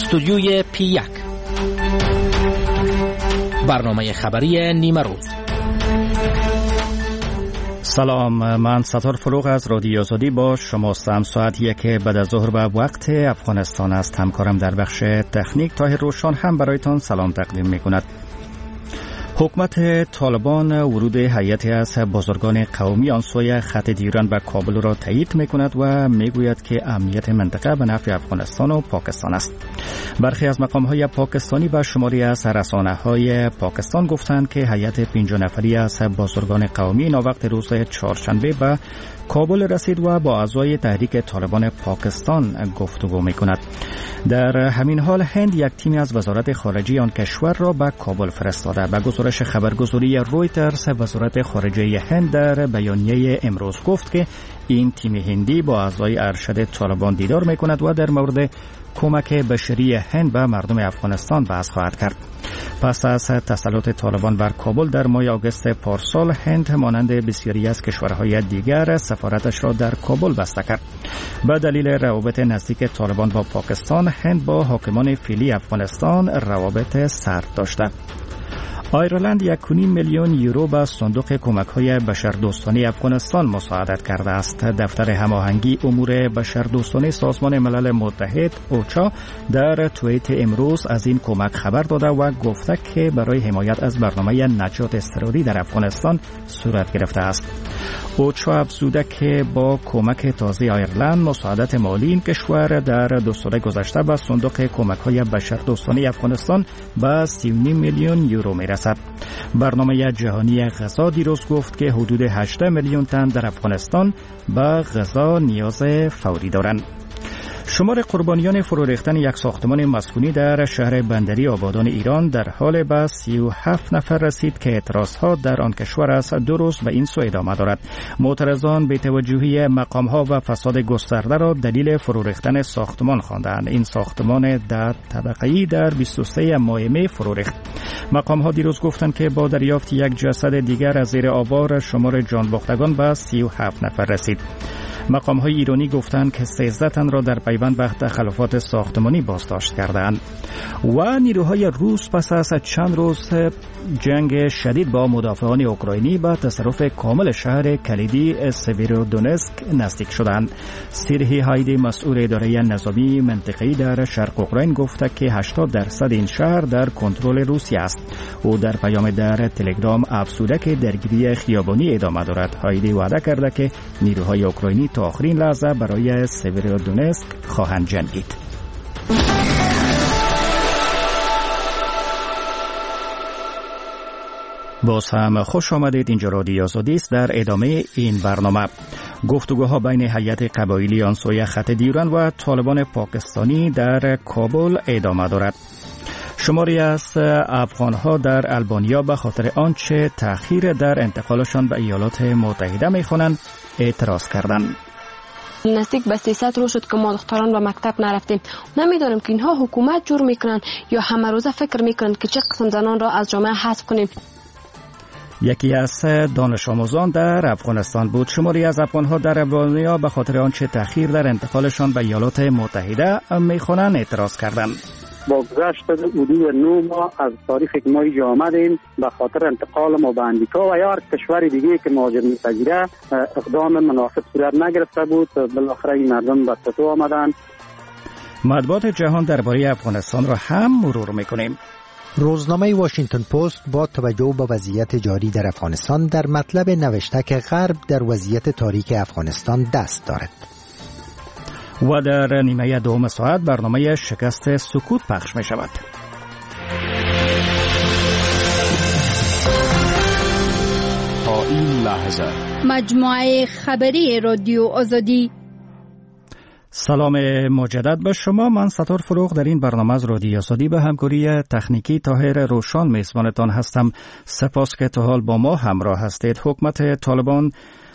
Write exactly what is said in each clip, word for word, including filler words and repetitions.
استودیوی پی یک، برنامه خبری نیمه روز. سلام، من ستار فروغ از رادیو آزادی با شما هستم. ساعت یک بعد از ظهر به وقت افغانستان است. همکارم در بخش تکنیک طاهر روشان هم برایتان سلام تقدیم می کند. حکومت طالبان ورود هیئتی از بازرگان قومی آن سوی خط دیران به کابل را تایید می کند و می گوید که امنیت منطقه به نفع افغانستان و پاکستان است. برخی از مقام‌های پاکستانی و شماری از رسانه‌های پاکستان گفتند که هیئت پنجاه نفری از بازرگان قومی ناوقت روز چهارشنبه به کابل رسید و با اعضای تحریک طالبان پاکستان گفتگو می کند. در همین حال هند یک تیمی از وزارت خارجه آن کشور را به کابل فرستاده. به گزارش خبرگزاری رویترز، وزارت خارجه هند در بیانیه امروز گفت که این تیم هندی با اعضای ارشد طالبان دیدار می کند و در مورد کمک بشری هند به مردم افغانستان بحث خواهد کرد. پس از تسلط طالبان بر کابل در ماه آگوست پارسال، هند مانند بسیاری از کشورهای دیگر سفارتش را در کابل بسته کرد. به دلیل روابط نزدیک طالبان با پاکستان، هند با حاکمان فعلی افغانستان روابط سرد داشته. آیرلند یک و نیم میلیون یورو به صندوق کمک‌های بشردوستانه افغانستان مساعدت کرده است. دفتر هماهنگی امور بشردوستانه سازمان ملل متحد اوچا در توییت امروز از این کمک خبر داده و گفته که برای حمایت از برنامه نجات اضطراری در افغانستان صورت گرفته است. اوچا افزوده که با کمک تازه آیرلند مساعدت مالی این کشور در دو سال گذشته به صندوق کمک‌های بشردوستانه افغانستان به سی و نیم میلیون یورو میرسد. برنامه جهانی غذا دیروز گفت که حدود هجده میلیون تن در افغانستان به غذا نیاز فوری دارند. شمار قربانیان فرو ریختن یک ساختمان مسکونی در شهر بندری آبادان ایران در حال به سی و هفت نفر رسید که اعتراضها در آن کشور از دو روز به این سو ادامه دارد. معترضان به توجهی مقامها و فساد گسترده را دلیل فرو ریختن ساختمان خواندند. این ساختمان ده طبقه‌ای در بیست و سه ماه می فرو ریخت. مقامها دیروز گفتند که با دریافت یک جسد دیگر از زیر آوار شمار جانباختگان به سی و هفت نفر رسید. مقام‌های ایرانی گفتند که سیزده تن را در پیوند به تخلفات ساختمانی بازداشت کردند. و نیروهای روس پس از چند روز جنگ شدید با مدافعان اوکراینی به تصرف کامل شهر کلیدی سیویرودونسک نزدیک شدند. سیرهی هایدی مسئول اداره نظامی منطقه‌ای در شرق اوکراین گفته که هشتاد درصد این شهر در کنترل روسیه است. او در پیام در تلگرام افزوده که درگیری خیابانی ادامه دارد. هایدی وعده کرده که نیروهای اوکراینی تا آخرین لحظه برای سیویرودونسک خواهند جنگید. باز هم خوش آمدید. اینجا رادیو آزادی است. در ادامه این برنامه گفتگوها بین هیئت قبایلی آن سوی خط دیران و طالبان پاکستانی در کابل ادامه دارد. شماری از افغانها در البانیا به خاطر آنچه تأخیر در انتقالشان به ایالات متحده می‌خوانند اعتراض کردند. نزدیک به سیصد روز شد که ما دختران به مکتب نرفتیم. نمیدانم که اینها حکومت جور میکنن یا همه روزه فکر میکنن که چه قسم زنان را از جامعه حذف کنیم. یکی از دانش آموزان در افغانستان بود. شماری از افغانها در البانیا به خاطر آنچه تأخیر در انتقالشان به ایالات متحده میخوانند اعتراض کردند. با گذشت حدود نه ماه از تاریخی که ما اینجا آمدیم به خاطر انتقال ما به امریکا و یا هر کشور دیگه که مهاجر می‌پذیره اقدام مناسب صورت نگرفته بود، بالاخره این مردم به تتو آمدند. مطبوعات جهان درباره افغانستان را هم مرور می‌کنیم. روزنامه واشنگتن پست با توجه به وضعیت جاری در افغانستان در مطلب نوشته که غرب در وضعیت تاریک افغانستان دست دارد. و در نیمه دوم ساعت برنامه شکست سکوت پخش می شود. تا این لحظه مجموعه خبری رادیو آزادی. سلام مجدد به شما. من ستار فروغ در این برنامه از رادیو آزادی به همکاری تکنیکی طاهر روشان میزبانتان هستم. سپاس که تا حال با ما همراه هستید. حکومت طالبان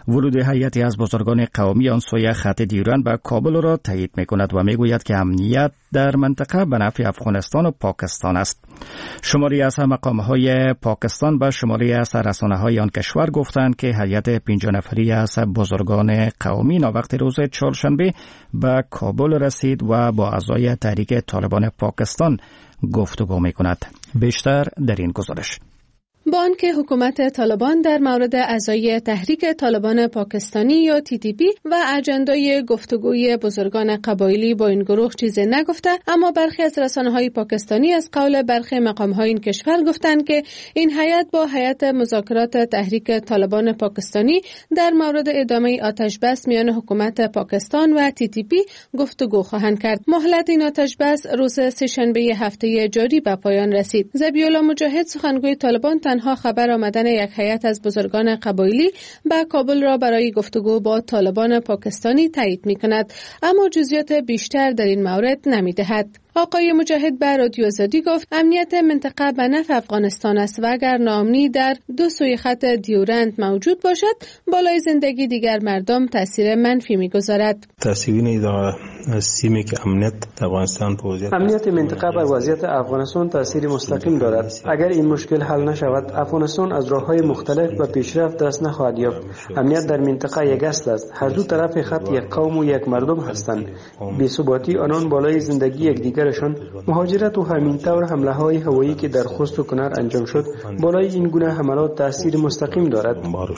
ورود هیئتی از بزرگان قومی آن سوی خط دیورند به کابل را تایید می‌کند و می‌گوید که امنیت در منطقه به نفع افغانستان و پاکستان است. شماری از مقام‌های پاکستان به شماری از رسانه‌های آن کشور گفتند که هیئت پنج نفری از بزرگان قومی ناوقت روز چهارشنبه به کابل رسید و با اعضای تحریک طالبان پاکستان گفتگو می‌کند. بیشتر در این گزارش. با آنکه حکومت طالبان در مورد اعضای تحریک طالبان پاکستانی یا تی تی پی و اجندای گفتگوی بزرگان قبایلی با این گروه چیزی نگفته، اما برخی از رسانه‌های پاکستانی از قول برخی مقام‌های این کشور گفتند که این هیئت با هیئت مذاکرات تحریک طالبان پاکستانی در مورد ادامه آتش بس میان حکومت پاکستان و تی تی پی گفتگو خواهند کرد. مهلت این آتش بس روز سه‌شنبه هفته جاری به پایان رسید. ذبیح‌الله مجاهد سخنگوی طالبان تنها خبر آمدن یک هیئت از بزرگان قبایلی به کابل را برای گفتگو با طالبان پاکستانی تایید می‌کند، اما جزئیات بیشتر در این مورد نمی‌دهد. آقای مجاهد به رادیو آزادی گفت امنیت منطقه به نفع افغانستان است و اگر ناامنی در دو سوی خط دیورند موجود باشد، بالای زندگی دیگر مردم تاثیر منفی می‌گذارد. تاثیر در سیمی که امنیت در افغانستان پوزیت امنیت منطقه بر وضعیت افغانستان تاثیر مستقیم دارد. اگر این مشکل حل نشود، افغانستان از راه‌های مختلف و پیشرفت دست نخواهد یافت. امنیت در منطقه یک اصل است. هر دو طرف خط یک قوم و یک مردم هستند. بی‌ثباتی آنان بالای زندگی یکدیگر مهاجرت و همینطور حمله های هوایی که در خوست و کنر انجام شد بالای این گونه حملات تاثیر مستقیم دارد.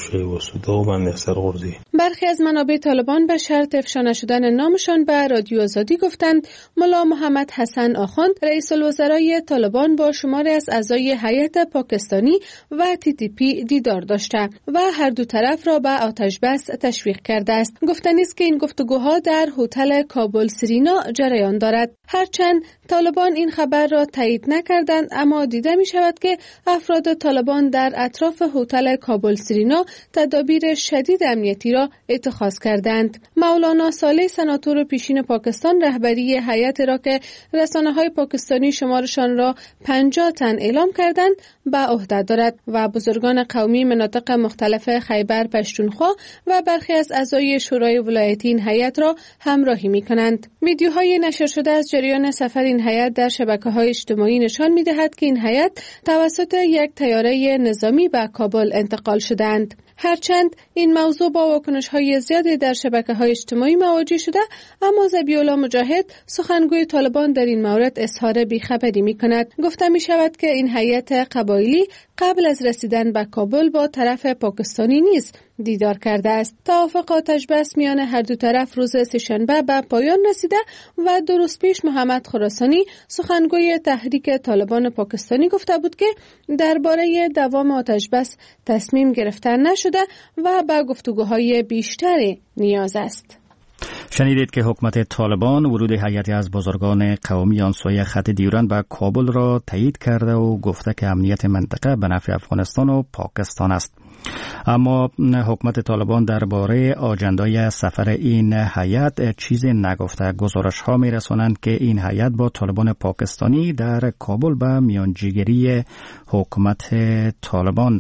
برخی از منابع طالبان به شرط افشا نشدن نامشان به رادیو آزادی گفتند ملا محمد حسن آخوند رئیس الوزرای طالبان با شماری از اعضای هیئت پاکستانی و تی تی پی دیدار داشته و هر دو طرف را به آتش بس تشویق کرده است. گفتنی است که این گفتگوها در هتل کابل سرینا جریان دارد. هرچند طالبان این خبر را تایید نکردند، اما دیده می شود که افراد طالبان در اطراف هتل کابل سرینا تدابیر شدید امنیتی را اتخاذ کردند. مولانا صالح سناتور پیشین پاکستان رهبری هیئت را که رسانه‌های پاکستانی شمارشان را پنجاه تن اعلام کردند به عهده دارد و بزرگان قومی مناطق مختلف خیبر پشتونخوا و برخی از اعضای شورای ولایتی این هیئت را همراهی می‌کنند. ویدیوهای نشر شده از جریان سفر این هیئت در شبکه‌های اجتماعی نشان می‌دهد که این هیئت توسط یک طیاره نظامی به کابل انتقال شدند. هرچند این موضوع با واکنش‌های زیادی در شبکه‌های اجتماعی مواجه شده، اما ذبیح‌الله مجاهد سخنگوی طالبان در این مورد اظهار بی‌خبری می‌کند. گفته می‌شود که این هیئت قبایلی قبل از رسیدن به کابل با طرف پاکستانی نیز دیدار کرده است. توافق آتش بس میان هر دو طرف روز سه‌شنبه به پایان رسیده و دو روز پیش محمد خراسانی سخنگوی تحریک طالبان پاکستانی گفته بود که درباره دوام آتش بس تصمیم گرفته نشده و به گفتگوهای بیشتری نیاز است. شنیدید که حکومت طالبان ورود هیئتی از بزرگان قومی آن سوی خط دیورند به کابل را تایید کرده و گفته که امنیت منطقه به نفع افغانستان و پاکستان است. اما حکومت طالبان درباره آجندای سفر این هیئت چیزی نگفته. گزارش ها می رسانند که این هیئت با طالبان پاکستانی در کابل به میانجیگری حکومت طالبان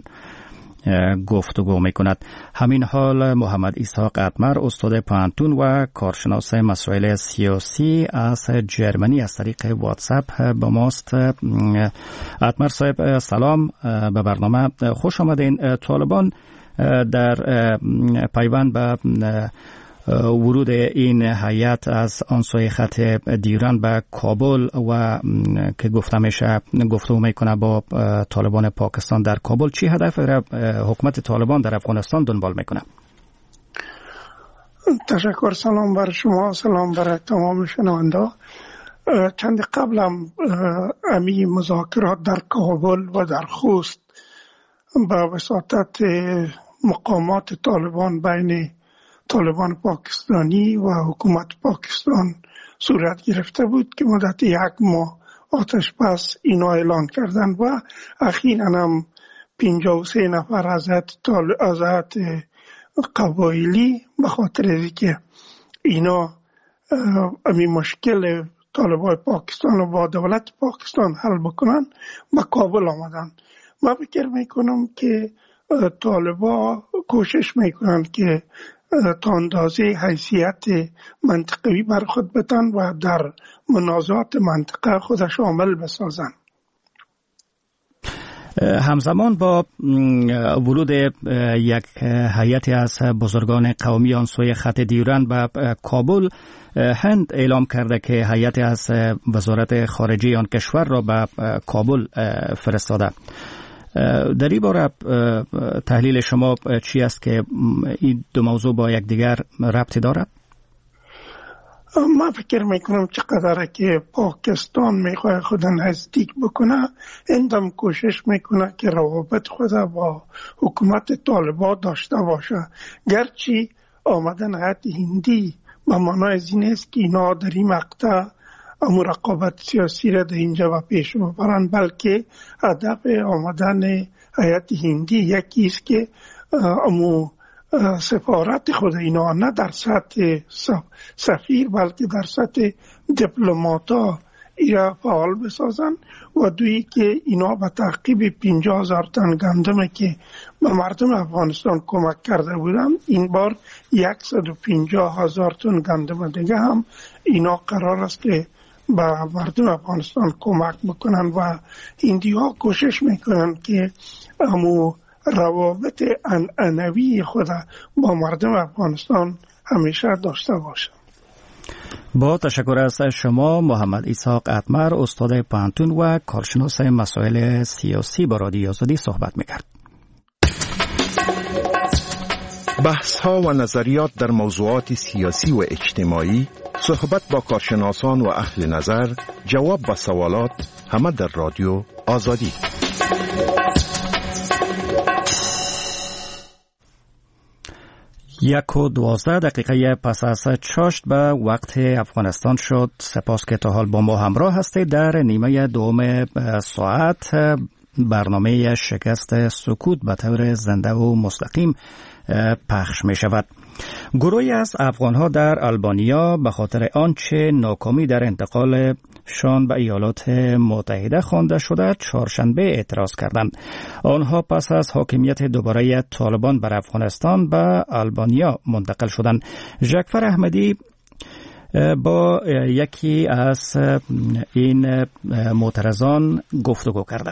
گفتگو می کند. همین حال محمد اسحاق اتمر استاد پانتون و کارشناس مسائل سیاسی از جرمنی از طریق واتساپ با ماست. اتمر صاحب سلام، به برنامه خوش آمدین. طالبان در پیوند به ورود این هیئت از آن سوی خط دیورند به کابل و که گفته میشه گفتگو میکنه با طالبان پاکستان در کابل، چی هدف را حکومت طالبان در افغانستان دنبال میکنه؟ تشکر. سلام بر شما، سلام بر تمام شنونده. چند قبلم امی مذاکرات در کابل و در خوست به وساطت مقامات طالبان بین طالبان پاکستانی و حکومت پاکستان صورت گرفته بود که مدت یک ماه آتش بس اینا اعلان کردن و اخیراً هم پنجاه و سه نفر از هیئت قبایلی به خاطر که اینا امی مشکل طالبان پاکستان و با دولت پاکستان حل بکنن به کابل آمدن. من فکر میکنم که طالبا کوشش میکنن که تا اندازه حیثیت منطقوی بر خود بتن و در منازعات منطقه خودش عامل بسازن. همزمان با ورود یک هیئتی از بزرگان قومی آن سوی خط دیورند به کابل، هند اعلام کرده که هیئتی از وزارت خارجه آن کشور را به کابل فرستاده. در این باره تحلیل شما چی است که این دو موضوع با یکدیگر ربطی دارد؟ من فکر میکنم چقدر که پاکستان میخواه خود نزدیک بکنه، هندم کوشش میکنه که روابط خود با حکومت طالبان داشته باشه. گرچه آمدن هیئت هندی به معنای از این است که اینا در این مقطع رقابت سیاسی را در اینجا و پیش ببرن، بلکه هدف آمدن هیئت هندی یکی است که امو سفارت خود اینا نه در سطح سفیر بلکه در سطح دیپلماتا ایرا فعال بسازن و دویی که اینا به تعقیب پنجاه هزار تن گندم که به مردم افغانستان کمک کرده بودن، این بار صد و پنجاه هزار تن گندم دیگه هم اینا قرار است که به مردم افغانستان کمک بکنن و هندی ها کوشش میکنن که امو روابط عنعنوی خود با مردم افغانستان همیشه داشته باشه. با تشکر از شما محمد اسحاق اتمر، استاد پانتون و کارشناس مسائل سیاسی با رادیو آزادی صحبت میکرد. بحث ها و نظریات در موضوعات سیاسی و اجتماعی، صحبت با کارشناسان و اهل نظر، جواب به سوالات، همه در رادیو آزادی. یک و دوازده دقیقه پس از چاشت به وقت افغانستان شد. سپاس که تا حال با ما همراه هستید. در نیمه دوم ساعت برنامه شکست سکوت به طور زنده و مستقیم پخش می شود. گروهی از افغانها در آلبانیا به خاطر آنچه ناکامی در انتقال شان به ایالات متحده خوانده شده چهارشنبه اعتراض کردند. آنها پس از حاکمیت دوباره طالبان بر افغانستان به آلبانیا منتقل شدند. ژکفر احمدی با یکی از این معترضان گفتگو کرده.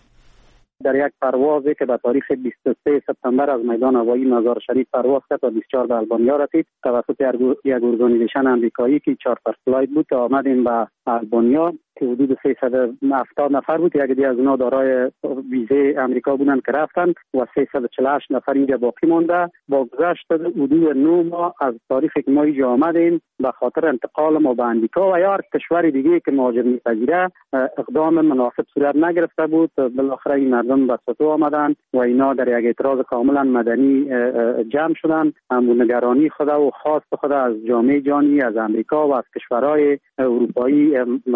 در یک پروازی که به تاریخ بیست و سه سپتامبر از میدان هوایی مزار شریف پرواز کرد و بیست و چهار به آلبانیا رسید توسط یک ارگانیزیشن امریکایی که چارتر فلایت بود که آمدیم به آلبانیا که حدود سیصد و هفتاد نفر بود. یک دی از اونها دارای ویزه امریکا بودند که رفتن و سیصد و چهل و هشت نفر اینجا باقی مونده. با گذشت حدود نه ماه از تاریخی که ما اینجا آمدیم به خاطر انتقال ما به امریکا و یا هر کشور دیگه که مهاجر می‌پذیره اقدام مناسب صورت نگرفته بود. بالاخره این مردم به سطوح آمدن و اینا در یک اعتراض کاملا مدنی جمع شدن. نگرانی خود و خواست خود از جامعه جهانی، از امریکا و از کشورهای اروپایی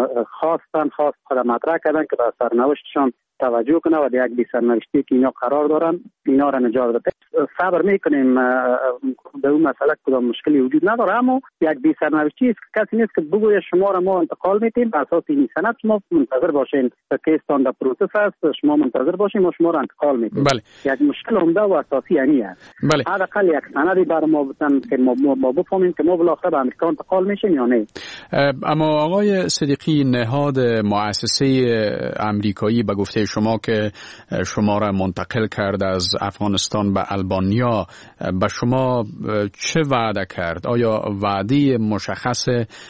خواستن خواست خود مطرح کردن که به سرنوشتشان توجه کنه و یک بی سرنوشتی که اینا قرار دارن اینا را نجات بده. صبر میکنیم در اون مسئله کدام مشکلی وجود نداره، اما یک بی سرنوشتی است که کسی نیست که بگوید شما را ما انتقال میتیم به اساس این سند شما منتظر باشین که کیستان در پروسس است، شما منتظر باشین ما شما را انتقال میتیم. بله. یک مشکل عمده و اساسی یعنی است. بله. حداقل یک سندی بر ما بتن که ما, ما بفهمیم که ما بالاخره به امریکا انتقال میشیم یا نه. اما آقای صدیقی، نهاد مؤسسه امریکایی به گفته شما که شما را منتقل کرد از افغانستان به آلبانیا به شما چه وعده کرد؟ آیا وعده مشخص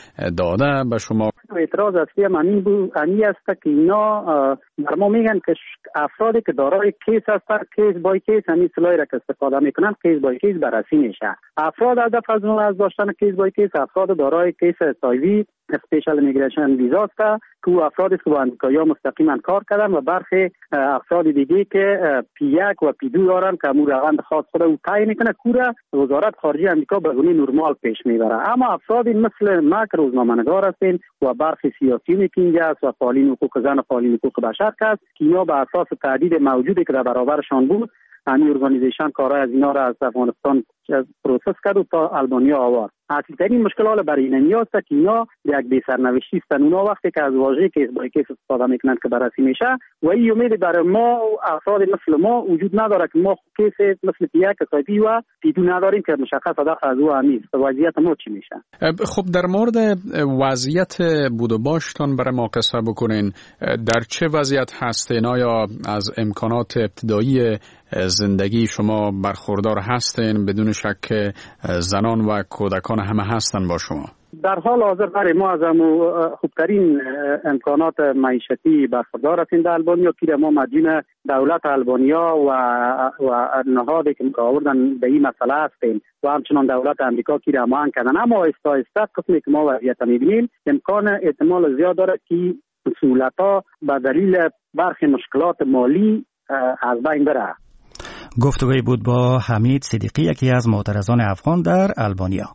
داده به شما؟ اعتراض اصلی من بود این است که اینا بر ما میگن که افرادی که دارای کیس هستن کیس بای کیس همین اصطلاحی را که استفاده میکنن کیس بای کیس بررسی میشه. افراد هدف از اون از داشتن کیس بای کیس افراد دارای کیس سایوی اسپیشال ایمیگریشن ویزا است که افرادی که با امریکایی‌ها مستقیما کار کردن و برخی افراد دیگه که پی یک و پی دو دارن که امور روند خاص خود او تعیین میکنه کوره وزارت خارجه امریکا به گونه نرمال پیش میبره. اما افرادی مثل ما که روزنامه‌نگار هستین و برخی سیاسیونی که اینجا است و فعالین حقوق زن و فعالین حقوق بشر است که اینا به اساس تهدید موجودی که در برابرشان بود همین ارگانیزیشن کارهای از اینا را از افغانستان پروسس کرد و تا آلبانیا آورد. اصلی‌ترین مشکل حالا برای اینمی است که اینا یک بی سرنوشتی هستن. اونا وقتی که از واژه کیس بای کیس استفاده میکنند که بررسی میشه و این امید برای ما و افراد مثل ما وجود نداره که ما کیس مثل پیک کسایتی و پیدو نداریم که مشخص داخل از او همیست. وضعیت ما چی میشه؟ خب در مورد وضعیت بود و باشتان برای ما قصه بکنین. در چه وضعیت هستین؟ آیا از امکانات ابتدایی زندگی شما برخوردار هستین؟ بدون شک زنان و کودکان همه هستن با شما. در حال حاضر برای ما از خوبترین امکانات معیشتی برخوردار هستیم در آلبانیا که ما مدیون دولت آلبانیا و و نهادی که مقاوردن به این مسئله هستیم و همچنان دولت امریکا که امان کردن. اما آهسته آهسته قسمی که ما وضعیت میبینیم امکان احتمال زیاد داره که سهولت‌ها به دلیل برخی مشکلات مالی از بین بره. گفتگوی بود با حمید صدیقی، یکی از معترضان افغان در آلبانیا.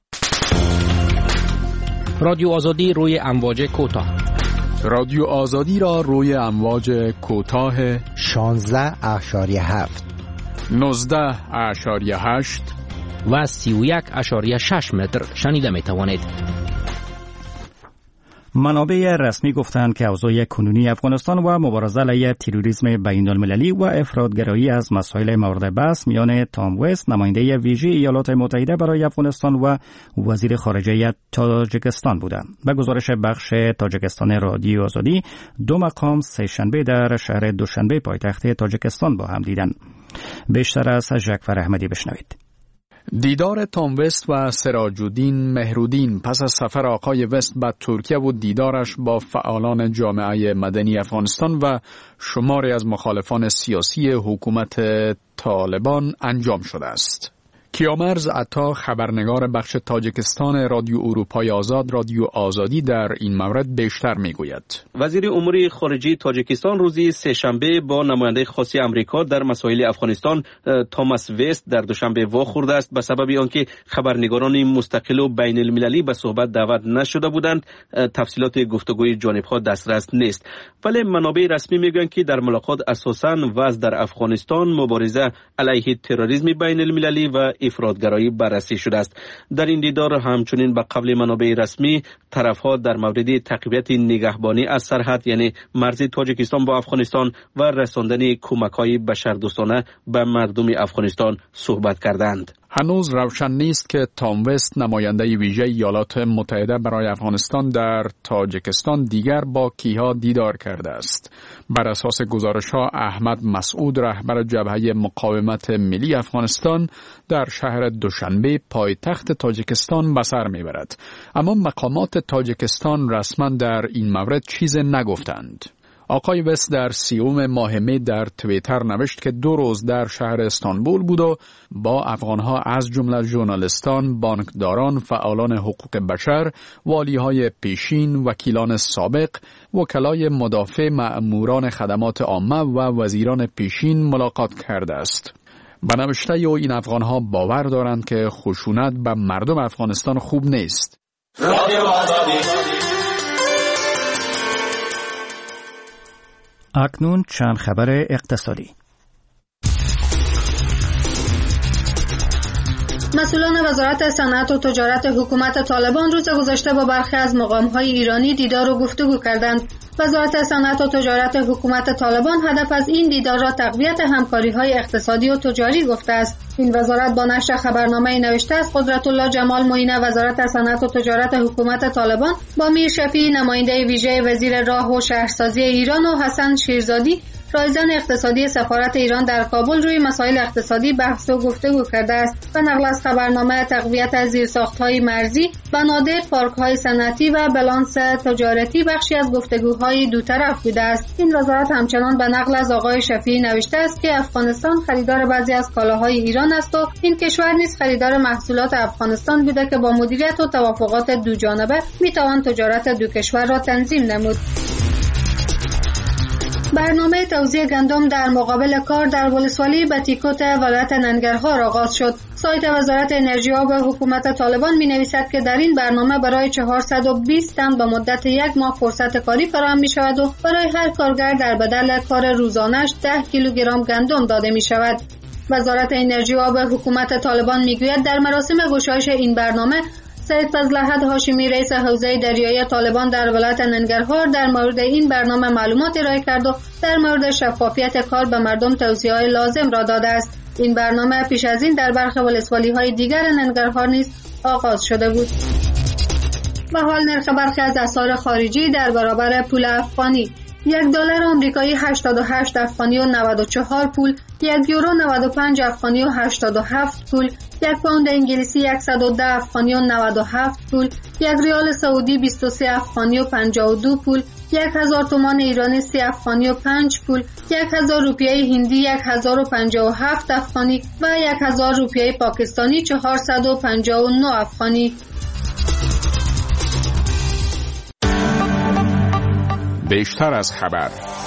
رادیو آزادی روی امواج کوتاه. رادیو آزادی را روی امواج کوتاه شانزده اشاریه هفت، نوزده اشاریه هشت و سی و یک اشاریه شش متر شنیده می توانید. منابع رسمی گفتند که اوضاع کنونی افغانستان و مبارزه علیه تروریسم بین المللی و افراطگرایی از مسائل مورد بحث میان تام وست، نماینده ویژه ایالات متحده برای افغانستان و وزیر خارجه تاجیکستان بودند. به گزارش بخش تاجیکستان رادیو آزادی، دو مقام سه‌شنبه در شهر دوشنبه پایتخت تاجیکستان با هم دیدند. بیشتر از جعفر احمدی بشنوید. دیدار تام وست و سراج الدین مهرودین پس از سفر آقای وست به ترکیه و دیدارش با فعالان جامعه مدنی افغانستان و شماری از مخالفان سیاسی حکومت طالبان انجام شده است. کیامرز عطا، خبرنگار بخش تاجیکستان رادیو اروپای آزاد رادیو آزادی، در این مورد بیشتر میگوید. وزیر امور خارجه تاجیکستان روزی سه‌شنبه با نماینده خاص آمریکا در مسائل افغانستان تاماس وست در دوشنبه واخورده است به سبب آنکه خبرنگاران مستقل و بین المللی به صحبت دعوت نشده بودند. تفصیلات گفتگوی جانبها دسترس نیست، ولی منابع رسمی میگویند که در ملاقات اساساً وضع در افغانستان، مبارزه علیه تروریسم بین المللی و افراطگرایی بررسی شده است. در این دیدار همچنین به قول منابع رسمی طرفها در مورد تقویت نگهبانی از سرحد، یعنی مرز تاجیکستان با افغانستان و رساندن کمک‌های بشردوستانه به مردم افغانستان صحبت کردند. هنوز روشن نیست که تام وست، نماینده ویژه ایالات متحده برای افغانستان در تاجیکستان، دیگر با کیها دیدار کرده است. بر اساس گزارش‌ها احمد مسعود، رهبر جبهه مقاومت ملی افغانستان، در شهر دوشنبه پایتخت تاجیکستان به سر میبرد. اما مقامات تاجیکستان رسما در این مورد چیز نگفتند. آقای وست در سیوم ماه می در توییتر نوشت که دو روز در شهر استانبول بود و با افغانها از جمله ژورنالیستان، بانکداران، فعالان حقوق بشر، والیهای پیشین، وکیلان سابق، وکلای مدافع، مأموران خدمات عامه و وزیران پیشین ملاقات کرده است. به نوشته او این افغانها باور دارند که خشونت به مردم افغانستان خوب نیست. اکنون چند خبر اقتصادی. مسئولان وزارت صنعت و تجارت حکومت طالبان روز گذشته با برخی از مقام‌های ایرانی دیدار و گفتگو کردند. وزارت صنعت و تجارت حکومت طالبان هدف از این دیدار را تقویت همکاری‌های اقتصادی و تجاری گفته است. این وزارت با نشر خبرنامه نوشته است قدرت الله جمال معین، وزارت صنعت و تجارت حکومت طالبان، با میر شفیع، نماینده ویژه وزیر راه و شهرسازی ایران، و حسن شیرزادی، رایزن اقتصادی سفارت ایران در کابل، روی مسائل اقتصادی بحث و گفتگو کرده است. و نقل از خبرنامه تقویت زیرساخت‌های مرزی، بنادر، پارک‌های صنعتی و بالانس تجارتی بخشی از گفتگوهای دو طرف بوده است. این وزارت همچنان به نقل از آقای شفیعی نوشته است که افغانستان خریدار بعضی از کالاهای ایران است و این کشور نیز خریدار محصولات افغانستان بوده که با مدیریت و توافقات دو جانبه میتوان تجارت دو کشور را تنظیم نمود. برنامه توزیع گندم در مقابل کار در ولسوالی بتیکوت ولایت ننگرهار آغاز شد. سایت وزارت انرژی و حکومت طالبان می نویسد که در این برنامه برای چهارصد و بیست تن به مدت یک ماه فرصت کاری فراهم می شود و برای هر کارگر در بدل کار روزانش ده کیلوگرم گندم داده می شود. وزارت انرژی و آب حکومت طالبان میگوید در مراسم گشایش این برنامه سید فضل احد هاشمی رئیس حوزه دریایی طالبان در ولایت ننگرهار در مورد این برنامه معلومات ارائه کرد و در مورد شفافیت کار به مردم توضیحات لازم را داده است. این برنامه پیش از این در برخی ولسوالی‌های دیگر ننگرهار نیز آغاز شده بود. و حال نرخ برخی از اسعار خارجی در برابر پول افغانی: یک دلار آمریکایی هشتاد و هشت افغانی و نود و چهار پول، یک یورو نود و پنج افغانی و هشتاد و هفت پول، یک پوند انگلیسی صد و ده افغانی و نود و هفت پول، یک ریال سعودی بیست و سه افغانی و پنجاه و دو پول، یک هزار تومان ایرانی سی افغانی و پنج پول، یک هزار روپیه هندی یک هزار و پنجاه و هفت افغانی و یک هزار روپیه پاکستانی چهارصد و پنجاه و نه افغانی. بیشتر از خبر.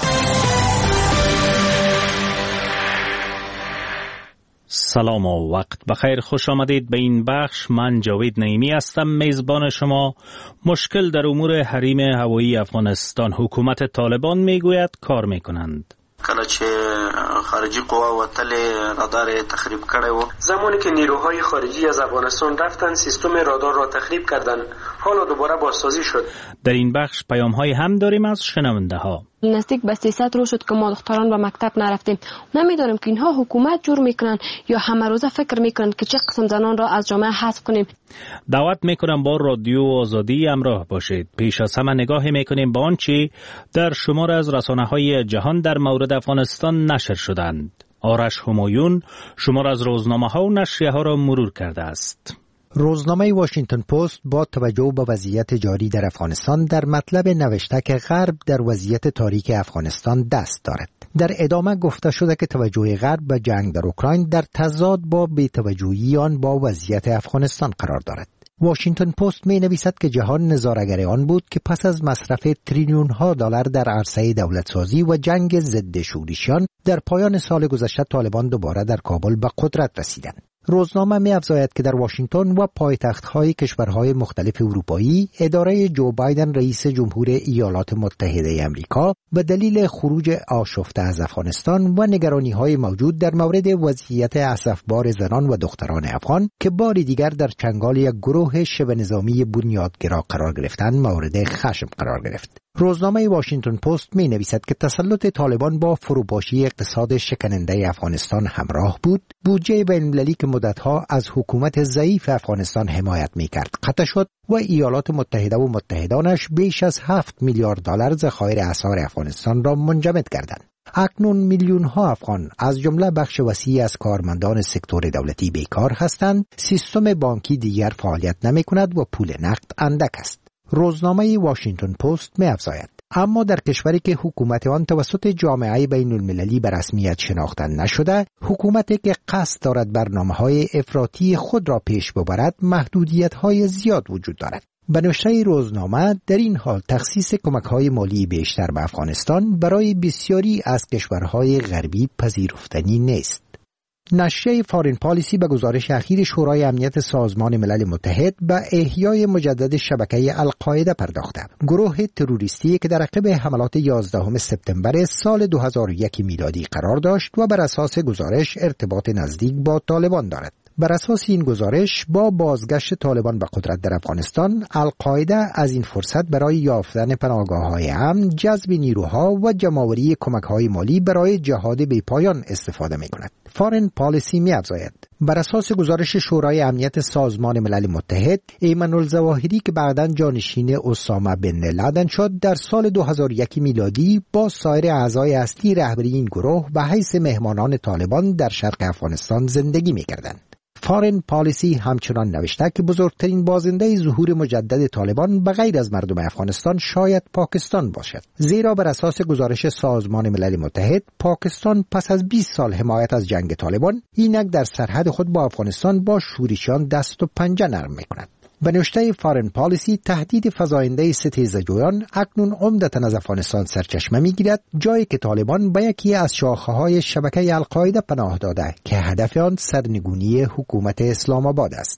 سلام و وقت بخیر، خوش آمدید به این بخش. من جاوید نعیمی هستم، میزبان شما. مشکل در امور حریم هوایی افغانستان: حکومت طالبان میگوید کار میکنند. کله چې خارجي قوا وتل رادار تخریب کړی و، زمانی که نیروهای خارجی از افغانستان رفتن سیستم رادار را تخریب کردند، حالا دوباره بازسازی شد. در این بخش پیام های هم داریم از شنونده ها. نزدیک به سیصد روز شد که ما دختران به مکتب نرفتیم. نمیدونم که اینها حکومت جور میکنن یا همه روزه فکر میکنن که چه قسم زنان را از جامعه حذف کنیم. دعوت میکنم با رادیو آزادی همراه باشید. پیش از همه نگاهی میکنیم به آنچه در شمار از رسانه‌های جهان در مورد افغانستان نشر شدند. آرش همایون شمار از روزنامه‌ها و نشریه‌ها را مرور کرده است. روزنامه واشنگتن پست با توجه به وضعیت جاری در افغانستان در مطلب نوشته که غرب در وضعیت تاریک افغانستان دست دارد. در ادامه گفته شده که توجه غرب به جنگ در اوکراین در تضاد با بی‌توجهی آن با وضعیت افغانستان قرار دارد. واشنگتن پست می نویسد که جهان نظاره‌گر آن بود که پس از مصرف تریلیون ها دلار در عرصه دولتسازی و جنگ ضد شورشیان در پایان سال گذشته طالبان دوباره در کابل به قدرت رسیدند. روزنامه می افزاید که در واشنگتن و پایتخت‌های کشورهای مختلف اروپایی اداره جو بایدن رئیس جمهور ایالات متحده آمریکا به دلیل خروج آشفته از افغانستان و نگرانی‌های موجود در مورد وضعیت اسفبار زنان و دختران افغان که بار دیگر در چنگال یک گروه شبه نظامی بنیادگرا قرار گرفتند مورد خشم قرار گرفت. روزنامه واشنگتن پست می نویسد که تسلط طالبان با فروپاشی اقتصاد شکننده افغانستان همراه بود. بودجه بین‌المللی که مدتها از حکومت ضعیف افغانستان حمایت می کرد قطع شد و ایالات متحده و متحدانش بیش از هفت میلیارد دلار ذخایر اسعار افغانستان را منجمد کردند. اکنون میلیون ها افغان از جمله بخش وسیعی از کارمندان سکتور دولتی بیکار هستند. سیستم بانکی دیگر فعالیت نمی کند و پول نقد اندک است. روزنامه واشنگتن پست می افزاید اما در کشوری که حکومت آن توسط جامعه بین المللی به رسمیت شناخته نشده، حکومتی که قصد دارد برنامه‌های افراطی خود را پیش ببرد، محدودیت‌های زیاد وجود دارد. به نوشته روزنامه در این حال تخصیص کمک‌های مالی بیشتر به افغانستان برای بسیاری از کشورهای غربی پذیرفتنی نیست. نشریه فارین پالیسی به گزارش اخیر شورای امنیت سازمان ملل متحد به احیای مجدد شبکه القاعده پرداخته. گروه تروریستی که در عقب حملات یازدهم سپتامبر سال دو هزار و یک میلادی قرار داشت و بر اساس گزارش ارتباط نزدیک با طالبان دارد. بر اساس این گزارش با بازگشت طالبان به قدرت در افغانستان، القاعده از این فرصت برای یافتن پناهگاه‌های امن، جذب نیروها و جمع‌آوری کمک‌های مالی برای جهاد بی‌پایان استفاده می‌کند. فارین پالیسی می‌افزاید بر اساس گزارش شورای امنیت سازمان ملل متحد، ایمن الظواهری که بعداً جانشین اسامه بن لادن شد، در سال دو هزار و یک میلادی با سایر اعضای اصلی رهبری این گروه به حیث مهمانان طالبان در شرق افغانستان زندگی می‌کردند. فارین پالیسی همچنان نوشته که بزرگترین بازنده ظهور مجدد طالبان به غیر از مردم افغانستان شاید پاکستان باشد، زیرا بر اساس گزارش سازمان ملل متحد، پاکستان پس از بیست سال حمایت از جنگ طالبان اینک در سرحد خود با افغانستان با شورشیان دست و پنجه نرم می‌کند. به نوشته فارین پالیسی، تهدید فزاینده ستیزجویان اکنون عمدتاً از افغانستان سرچشمه می‌گیرد، جایی که طالبان به یکی از شاخه‌های شبکه القاعده پناه داده که هدف آن سرنگونی حکومت اسلام آباد است.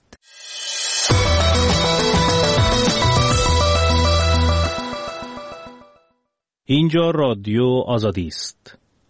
اینجا رادیو آزادی است.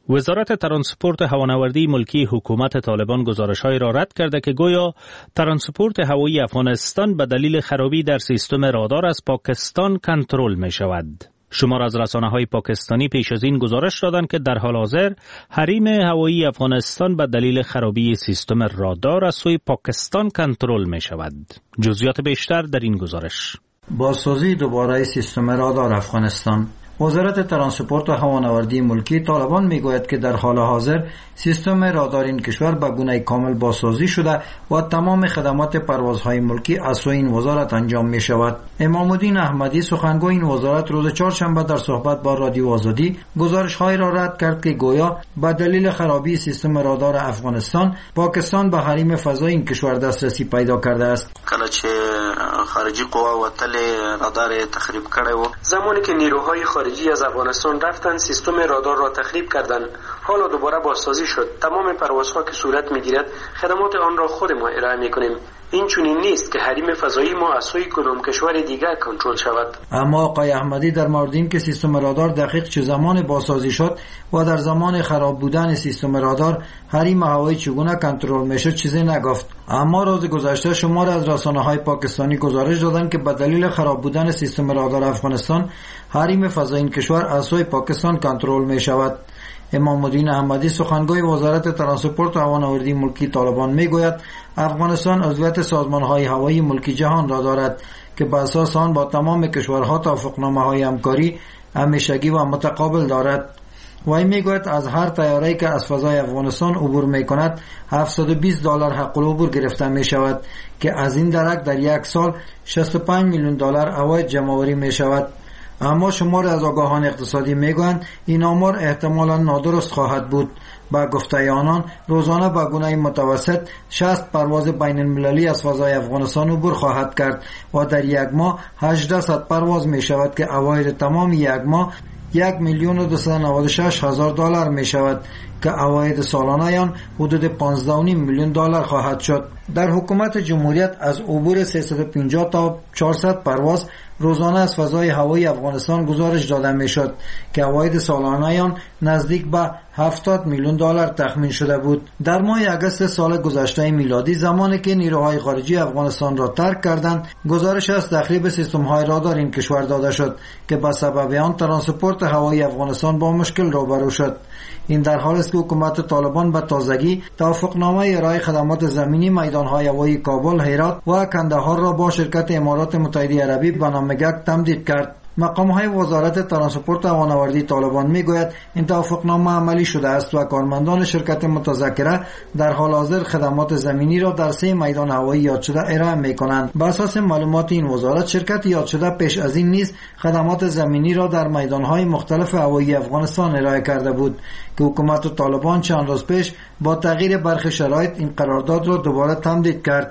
وزارت ترانسپورت هوانوردی ملکی حکومت طالبان گزارش‌های را رد کرده که گویا ترانسپورت هوایی افغانستان به دلیل خرابی در سیستم رادار از پاکستان کنترل می‌شود. شمار از رسانه‌های پاکستانی پیش از این گزارش دادند که در حال حاضر حریم هوایی افغانستان به دلیل خرابی سیستم رادار از سوی پاکستان کنترل می‌شود. جزئیات بیشتر در این گزارش. بازسازی دوباره سیستم رادار افغانستان. وزارت ترانسپورت و هوانوردی ملکی طالبان میگوید که در حال حاضر سیستم رادار این کشور به گونه کامل بازسازی شده و تمام خدمات پروازهای ملکی از سوی این وزارت انجام می شود. امام الدین احمدی سخنگوی این وزارت روز چهارشنبه در صحبت با رادیو آزادی گزارش‌های را رد کرد که گویا به دلیل خرابی سیستم رادار افغانستان پاکستان به حریم فضای این کشور دسترسی پیدا کرده است. کله چې خارجي قوا وتل رادار تخریب کړي وو زمانی که نیروهای خارجی از افغانستان رفتن سیستم رادار را تخریب کردند. حالا دوباره بازسازی شد. تمام پروازها که صورت میگیرد خدمات آن را خود ما ارائه میکنیم. این چنین نیست که حریم فضایی ما از سوی کدام کشور دیگر کنترل شود. اما آقای احمدی در مورد این که سیستم رادار دقیق چه زمان بازسازی شد و در زمان خراب بودن سیستم رادار حریم هوایی چگونه کنترل میشد چیزی نگفت. اما روز گذشته شمار از رسانه‌های پاکستانی گزارش دادند که به دلیل خراب بودن سیستم رادار افغانستان حریم فضای این کشور از سوی پاکستان کنترل می شود. امام الدین احمدی سخنگوی وزارت ترانسپورت و هوانوردی ملکی طالبان میگوید افغانستان عضویت سازمان‌های هوایی ملکی جهان را دارد که بر اساس آن با تمام کشورها توافقنامه‌های همکاری همیشگی و متقابل دارد. وی میگوید از هر طیاره‌ای که از فضای افغانستان عبور میکند هفتصد و بیست دلار حق العبور گرفته می شود که از این درک در یک سال شصت و پنج میلیون دلار عواید جمع‌آوری می شود. اما شمار از آگاهان اقتصادی میگویند این آمار احتمالاً نادرست خواهد بود. با گفته آنان روزانه با گونه متوسط شصت پرواز بین المللی از فضای افغانستان عبور خواهد کرد و در یک ماه هجده پرواز می شود که عواید تمام یک ماه یک میلیون و دویست و نود و شش هزار دلار می شود که عواید سالانه آن حدود پانزده و نیم میلیون دلار خواهد شد. در حکومت جمهوریت از عبور سیصد و پنجاه تا چهارصد پرواز روزانه از فضای هوایی افغانستان گزارش داده می شد که عواید سالانه آن نزدیک به هفتاد میلیون دلار تخمین شده بود. در ماه اگست سال گذشته میلادی زمانی که نیروهای خارجی افغانستان را ترک کردند گزارش از تخریب سیستم‌های رادار این کشور داده شد که به سبب آن ترانسپورت هوایی افغانستان با مشکل روبرو شد. این در حالی است که حکومت طالبان به تازگی توافقنامه ارائه خدمات زمینی میدان‌های هوایی کابل، هرات و کندهار را با شرکت امارات متحده عربی به نام گک تمدید کرد. مقام‌های وزارت ترانسپورت و هوانوردی طالبان میگوید این توافقنامه عملی شده است و کارمندان شرکت متذکره در حال حاضر خدمات زمینی را در سه میدان هوایی یاد شده ارائه می‌کنند. بر اساس معلومات این وزارت شرکت یاد شده پیش از این نیز خدمات زمینی را در میدان‌های مختلف هوایی افغانستان ارائه کرده بود که حکومت طالبان چند روز پیش با تغییر برخی شرایط این قرارداد را دوباره تمدید کرد.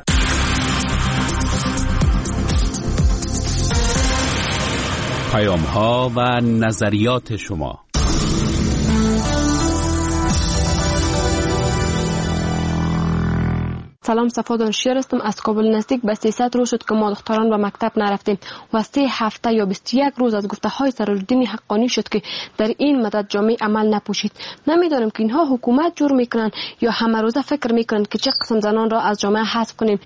پیام ها و نظریات شما. سلام، صفا دانشیار هستم. از کابل نزدیک به سیصد روز شد که ما دختران به مکتب نرفتیم و سه هفته یا بیست و یک روز از گفته های سرالدین حقانی شد که در این مدت جامعه عمل نپوشید. نمیدانم که اینها حکومت جور میکنن یا همه روزه فکر میکنن که چه قسم زنان را از جامعه حذف کنیم.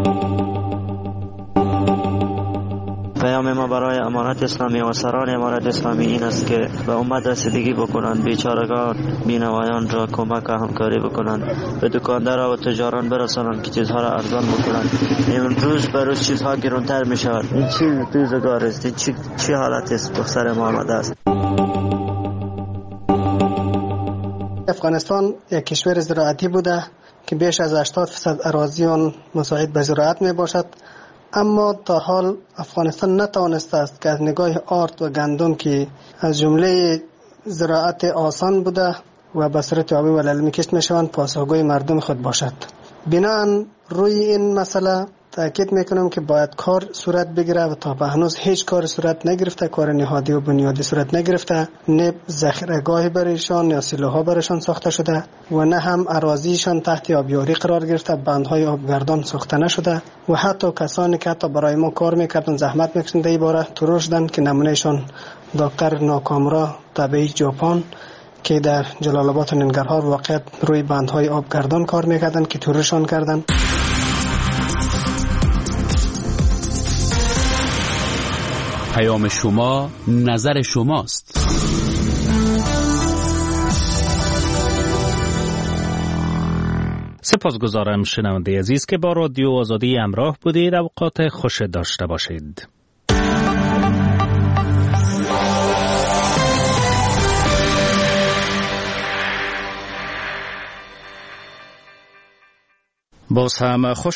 پیام ما برای امارت اسلامی و سران امارت اسلامی این است که به امت رسیدگی بکنند، بیچارگان بینوایان را کمک و همکاری بکنند، به دکاندارا و تجاران برسانند که چیزها را ارزان بکنند. امروز به روز چیزها گرانتر می شود. این چی روزگار است؟ این چی, چی حالت است به سر ما آمده است؟ افغانستان یک کشور زراعتی بوده که بیش از هشتاد درصد اراضی آن مساعد به زراعت می باشد، اما تا حال افغانستان نتوانسته است که از نگاه آرد و گندم که از جمله زراعت آسان بوده و به صورت آبی و للمی کشت می شوند پاسخگوی مردم خود باشد. بناهن روی این مسئله تاکید میکنم که باید کار صورت بگیره و تا به هنوز هیچ کار صورت نگرفته، کار نهادی و بنیادی صورت نگرفته، نه ذخیره‌گاهی برایشان یا سیلوها برایشان ساخته شده و نه هم اراضیشان تحت آبیاری قرار گرفته، بندهای آبگردان ساخته نشده و حتی کسانی که حتی برای ما کار میکردن زحمت میکشیدن در این باره ترور شدن که نمونهشان دکتر ناکامرا تبعی ژاپن که در جلال آباد و ننگرهار واقعیت روی بندهای آبگردان کار میکردن که تورشان کردن. پیام شما نظر شماست. سپاسگزارم شنونده عزیز که با رادیو آزادی همراه بودید. اوقات خوش داشته باشید. باز هم خوش